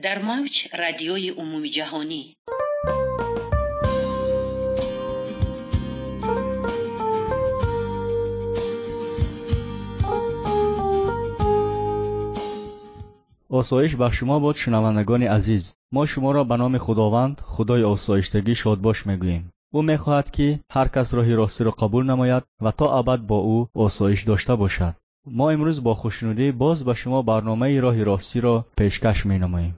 در موج رادیوی عمومی جهانی. آسایش بر شما باد شنوندگان عزیز. ما شما را به نام خداوند خدای آسایشتگی شادباش میگوییم. او میخواهد که هر کس راه راستی را قبول نماید و تا ابد با او آسایش داشته باشد. ما امروز با خوشنودی باز به شما برنامه راه راستی را پیشکش مینماییم.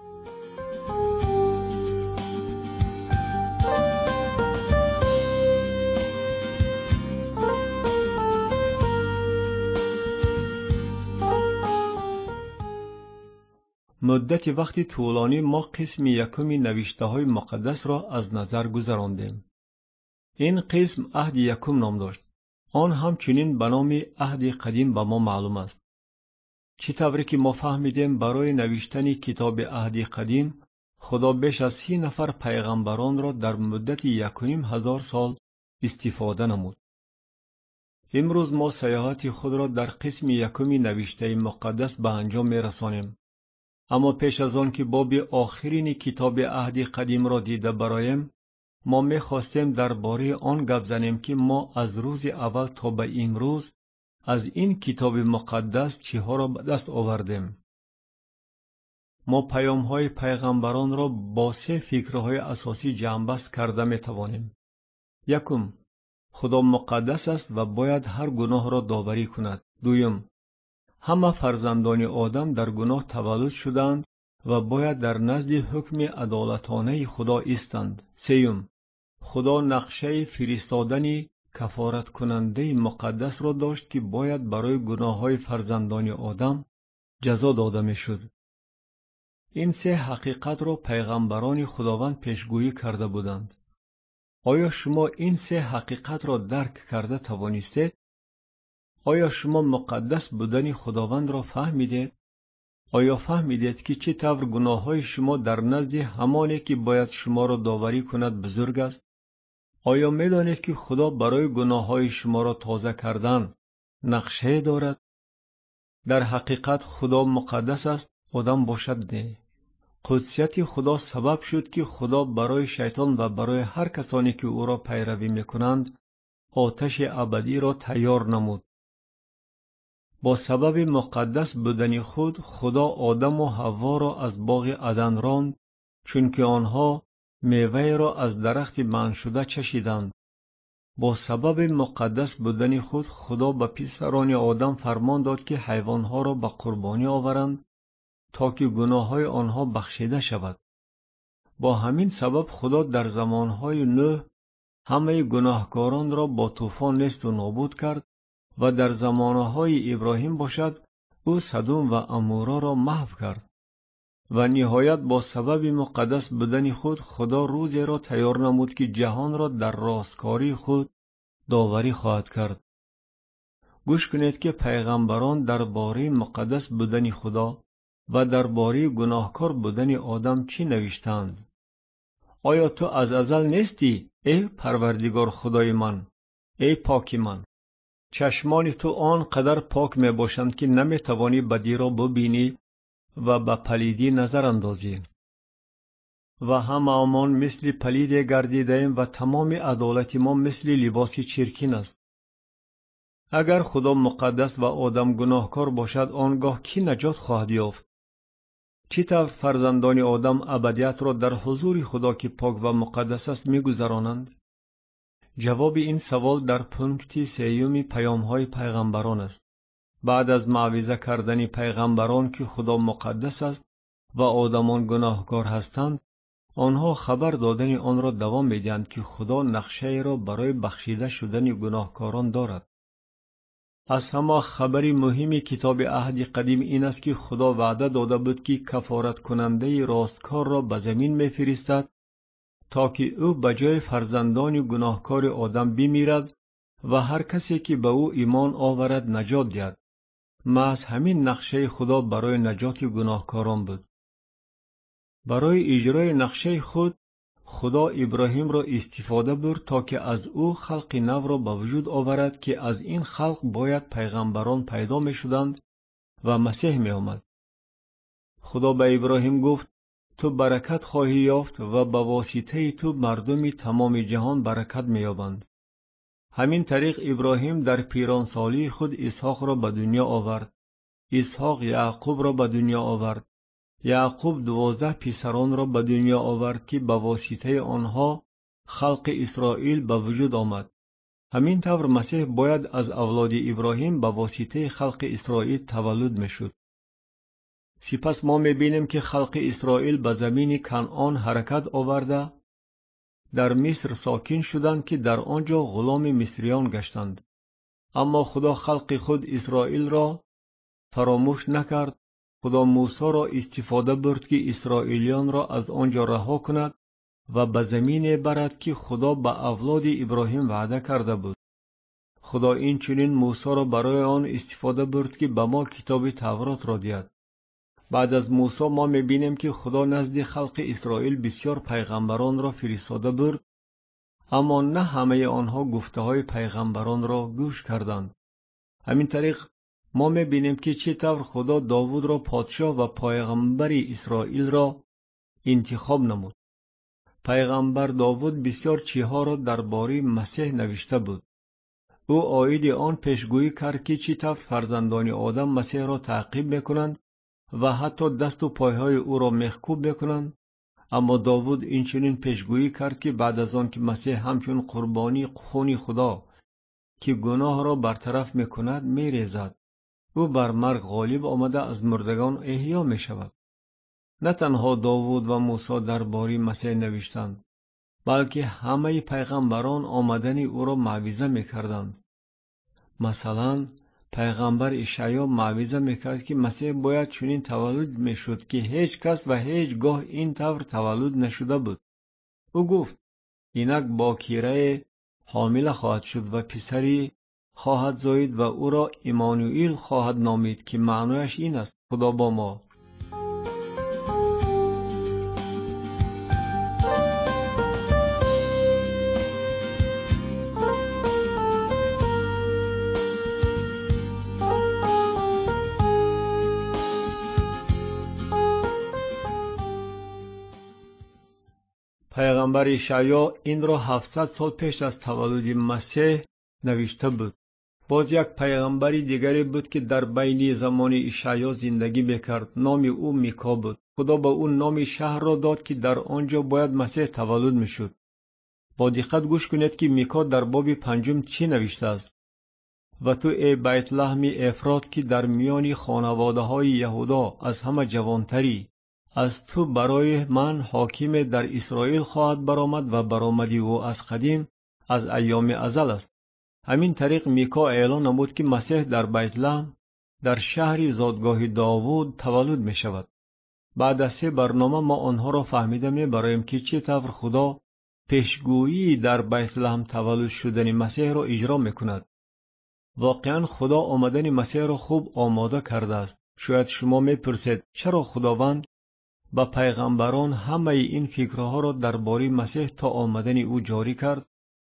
مدت وقتی طولانی ما قسم یکم نوشته های مقدس را از نظر گذراندیم. این قسم عهد یکم نام داشت. آن همچنین به نام عهد قدیم به ما معلوم است. چه طوری که ما فهمیدیم برای نوشتن کتاب عهد قدیم خدا بیش از 30 نفر پیغمبران را در مدت 1,500 سال استفاده نمود. امروز ما سیاحت خود را در قسم یکم نوشته مقدس به انجام می رسانیم. اما پیش از آن که باب آخرین کتاب عهد قدیم را دیده برایم، ما می خواستیم درباره آن گپ زنیم که ما از روز اول تا به امروز از این کتاب مقدس چیها را به دست آوردیم. ما پیام های پیغمبران را با 3 فکرهای اساسی جمع‌بست کرده می توانیم. یکم، خدا مقدس است و باید هر گناه را داوری کند. دوم، همه فرزندان آدم در گناه تولد شدند و باید در نزد حکم عدالتانه خدا ایستند. سوم، خدا نقشه فرستادن کفارت کننده مقدس را داشت که باید برای گناه های فرزندان آدم جزا داده می شد. این 3 حقیقت را پیغمبران خداوند پیشگویی کرده بودند. آیا شما این 3 حقیقت را درک کرده توانستید؟ آیا شما مقدس بودن خداوند را فهمیدید؟ آیا فهمیدید که چه طور گناه های شما در نزد همانی که باید شما را داوری کند بزرگ است؟ آیا می دانید که خدا برای گناه های شما را تازه کردن نقشه دارد؟ در حقیقت خدا مقدس است، آدم باشد نه. قدسیت خدا سبب شد که خدا برای شیطان و برای هر کسانی که او را پیروی می کنند آتش ابدی را تیار نمود. با سبب مقدس بودن خود خدا آدم و حوا را از باغ عدن راند، چون که آنها میوه را از درخت منع شده چشیدند. با سبب مقدس بودن خود خدا به پسران آدم فرمان داد که حیوانها را به قربانی آورند تا که گناههای آنها بخشیده شود. با همین سبب خدا در زمانهای نوح همه گناهکاران را با طوفان نیست و نابود کرد و در زمانهای ابراهیم باشد او سدوم و عمورا را محو کرد. و نهایت با سبب مقدس بودن خود خدا روزی را تیار نمود که جهان را در راستکاری خود داوری خواهد کرد. گوش کنید که پیغمبران درباره مقدس بودن خدا و درباره گناهکار بودن آدم چی نوشتند؟ آیا تو از ازل نیستی ای پروردگار خدای من، ای پاک من؟ چشمان تو آنقدر پاک می باشند که نمی توانی بدی را ببینی و به پلیدی نظر اندازی. و همه‌مان مثل پلید گردیده‌ایم و تمام عدالت ما مثل لباس چرکین است. اگر خدا مقدس و آدم گناهکار باشد آنگاه کی نجات خواهد یافت؟ چه طور فرزندان آدم ابدیت را در حضور خدا که پاک و مقدس است می‌گذرانند؟ جواب این سوال در پونکت 3 پیام‌های پیغمبران است. بعد از موعظه کردن پیغمبران که خدا مقدس است و آدمان گناهکار هستند، آنها خبر دادن آن را دوام می‌دهند که خدا نقشه را برای بخشیده شدن گناهکاران دارد. از همه خبری مهمی کتاب عهد قدیم این است که خدا وعده داده بود که کفارت کننده راستکار را به زمین می‌فرستد تا که او به جای فرزندان گناهکار آدم بمیرد و هر کسی که به او ایمان آورد نجات دهد. محض همین نقشه خدا برای نجات گناهکاران بود. برای اجرای نقشه خود خدا ابراهیم را استفاده برد تا که از او خلق نو را به وجود آورد که از این خلق باید پیغمبران پیدا می شدند و مسیح می آمد. خدا به ابراهیم گفت تو برکت خواهی یافت و به واسطه تو مردم تمام جهان برکت می‌یابند. همین طریق ابراهیم در پیرانسالی خود اسحاق را به دنیا آورد. اسحاق یعقوب را به دنیا آورد. یعقوب 12 پسران را به دنیا آورد که به واسطه آنها خلق اسرائیل به وجود آمد. همین طور مسیح باید از اولاد ابراهیم به واسطه خلق اسرائیل تولد میشد. سپس ما میبینیم که خلق اسرائیل به زمین کنعان حرکت آورده در مصر ساکن شدند که در آنجا غلام مصریان گشتند. اما خدا خلق خود اسرائیل را فراموش نکرد. خدا موسی را استفاده برد که اسرائیلیان را از آنجا رها کند و به زمینی برد که خدا به اولاد ابراهیم وعده کرده بود. خدا این چنین موسی را برای آن استفاده برد که به ما کتاب تورات را دهد. بعد از موسی ما می‌بینیم که خدا نزد خلق اسرائیل بسیار پیغمبران را فرستاده برد، اما نه همه آنها گفته های پیغمبران را گوش کردند. همین طریق ما می‌بینیم که چطور خدا داوود را پادشاه و پیغمبر اسرائیل را انتخاب نمود. پیغمبر داوود بسیار چیزها را درباره مسیح نوشته بود. او عاید آن پیشگویی کرد که چطور فرزندان آدم مسیح را تعقیب میکنند و حتی دست و پایهای او را مخکوب میکنند. اما داوود این چنین پیشگویی کرد که بعد از آن که مسیح همچون قربانی خون خدا که گناه را برطرف میکند میریزد، او بر مرگ غالب آمده از مردگان احیا میشود. نه تنها داوود و موسی درباره مسیح نوشتند، بلکه همه پیغمبران آمدن او را موعظه میکردند. مثلا پیغمبر اشعیا موعظه میکرد که مسیح باید چنین تولد میشد که هیچ کس و هیچ گاه این طور تولد نشده بود. او گفت اینک باکیره حامل خواهد شد و پسری خواهد زاید و او را امانوئیل خواهد نامید که معنایش این است خدا با ما. پیغمبر اشعیا این را 700 سال پیش از تولد مسیح نوشته بود. باز یک پیغمبر دیگری بود که در بین زمان اشعیا زندگی میکرد. نام او میکا بود. خدا به او نام شهر را داد که در آنجا باید مسیح تولد میشد. با دقت گوش کنید که میکا در باب 5 چی نوشته است. و تو ای بیت لحم افرات که در میان خانواده های یهودا از همه جوانتری، از تو برای من حاکم در اسرائیل خواهد برآمد و برآمدی او از قدیم از ایام ازل است. همین طریق میکا اعلان نمود که مسیح در بیت لحم در شهر زادگاه داوود تولد می شود. بعد از 3 برنامه ما آنها را فهمیده می برایم که چطور خدا پیشگویی در بیت لحم تولد شدن مسیح را اجرا می کند. واقعا خدا آمدن مسیح را خوب آماده کرده است. شاید شما می پرسید چرا خداوند با پیغمبران همه این فکرها را درباره مسیح تا آمدن او جاری کرد؟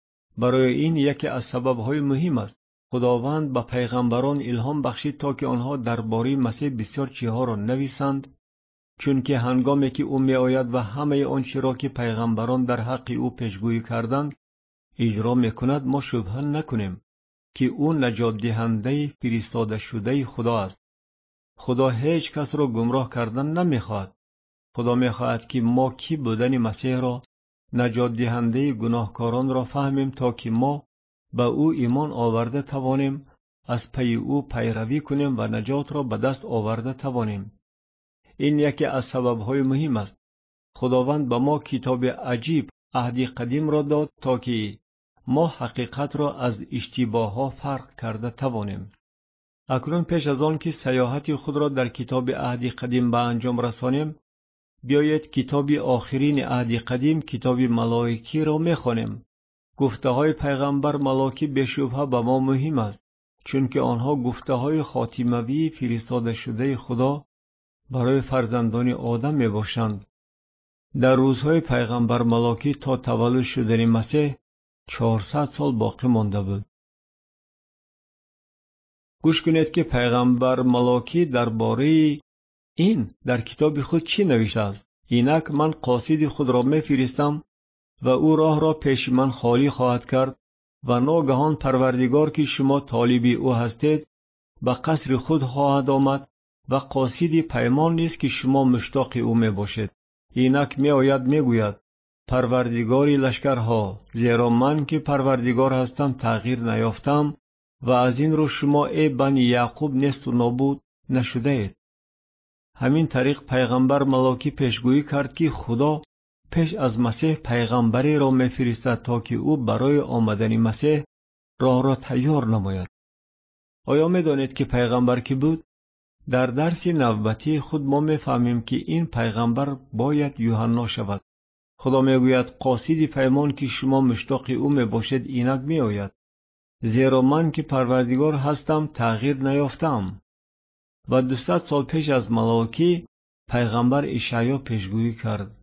برای این یکی از سببهای مهم است. خداوند با پیغمبران الهام بخشید تا که آنها درباره مسیح بسیار چیزها را نویسند، چون که هنگامی که او می آید و همه آنچه را که پیغمبران در حق او پیشگویی کردند اجرا می کند، ما شبهه نکنیم که او نجات دهنده فرستاده شده خدا است. خدا هیچ کس را گمراه کردن نمی خواهد. خدا می خواهد که ما کی بودن مسیح را، نجات دهنده گناهکاران را فهمیم تا که ما به او ایمان آورده توانیم، از پی او پیروی کنیم و نجات را به دست آورده توانیم. این یکی از سببهای مهم است. خداوند به ما کتاب عجیب عهد قدیم را داد تا که ما حقیقت را از اشتباه ها فرق کرده توانیم. اکنون پیش از آن که سیاحت خود را در کتاب عهد قدیم به انجام رسانیم، بیایید کتاب آخرین عهد قدیم، کتاب ملائکی را می‌خوانیم. گفته های پیغمبر ملاکی بی‌شبهه به ما مهم است، چون که آنها گفته های خاتموی فرستاده شده خدا برای فرزندان آدم میباشند. در روزهای پیغمبر ملاکی تا تولد شدن مسیح 400 سال باقی مانده بود. گوش کنید که پیغمبر ملاکی درباره این در کتاب خود چی نوشته است؟ اینک من قاصد خود را میفرستم و او راه را پیش من خالی خواهد کرد و ناگهان پروردگار که شما طالب او هستید به قصر خود خواهد آمد و قاصد پیمان نیست که شما مشتاق او می باشید. اینک می آید می گوید پروردگاری لشکرها، زیرا من که پروردگار هستم تغییر نیافتم و از این رو شما ای بنی یعقوب نیست و نابود نشده اید. همین طریق پیغمبر ملاکی پیشگویی کرد که خدا پیش از مسیح پیغمبری را می فرستد تا که او برای آمدن مسیح راه را تیار نماید. آیا می دانید که پیغمبر کی بود؟ در درس نوبتی خود ما می فهمیم که این پیغمبر باید یوحنا شود. خدا می گوید قاصد پیمان که شما مشتاق او می باشید اینک می آید. زیرا من که پروردگار هستم تغییر نیافتم. و 200 سال پیش از ملاکی پیغمبر اشعیا پیشگویی کرد.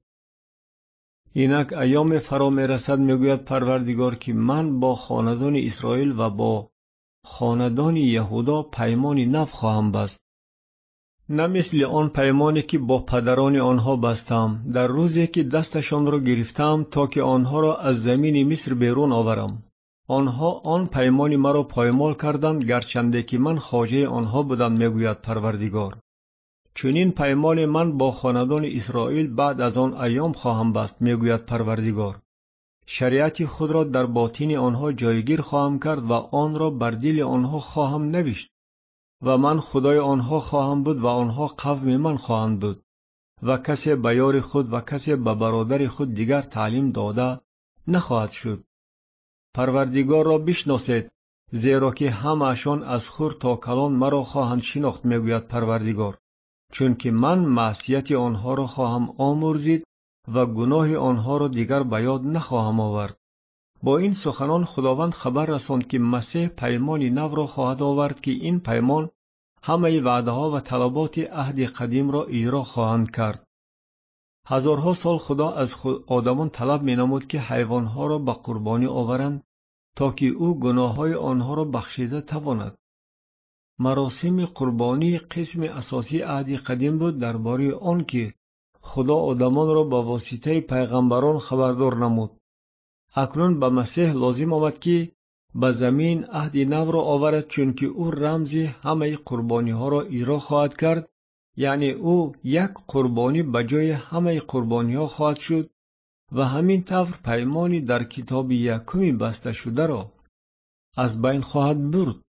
اینک ایام فرا می رسد می گوید پروردگار که من با خاندان اسرائیل و با خاندان یهودا پیمانی نو خواهم بست. نه مثل آن پیمانی که با پدران آنها بستم در روزی که دستشان را گرفتم تا که آنها را از زمین مصر بیرون آورم. آنها آن پیمانی مرا پایمال کردند گرچنده که من خواجه آنها بودم میگوید پروردگار. چنین پیمان من با خاندان اسرائیل بعد از آن ایام خواهم بست میگوید پروردگار. شریعت خود را در باطن آنها جایگیر خواهم کرد و آن را بر دل آنها خواهم نوشت و من خدای آنها خواهم بود و آنها قوم من خواهند بود و کسی به یار خود و کسی به برادر خود دیگر تعلیم داده نخواهد شد. پروردگار را بشناسید زیرا که همه‌شان از خور تا کلان مرا خواهند شناخت میگوید پروردگار، چون که من معصیت آنها را خواهم آمرزید و گناه آنها را دیگر به یاد نخواهم آورد. با این سخنان خداوند خبر رساند که مسیح پیمانی نو را خواهد آورد که این پیمان همه وعده ها و طلبات عهد قدیم را اجرا خواهند کرد. هزارها سال خدا از آدمان طلب می نمود که حیوانها را به قربانی آورند تا که او گناه های آنها را بخشیده تواند. مراسم قربانی قسم اساسی عهد قدیم بود درباره آن که خدا آدمان را با واسطه پیغمبران خبردار نمود. اکنون به مسیح لازم آمد که به زمین عهد نو را آورد چون که او رمز همه قربانی ها را اجرا خواهد کرد، یعنی او یک قربانی به جای همه قربانی ها خواهد شد و همین طور پیمانی در کتاب یکمی بسته شده را از بین خواهد برد.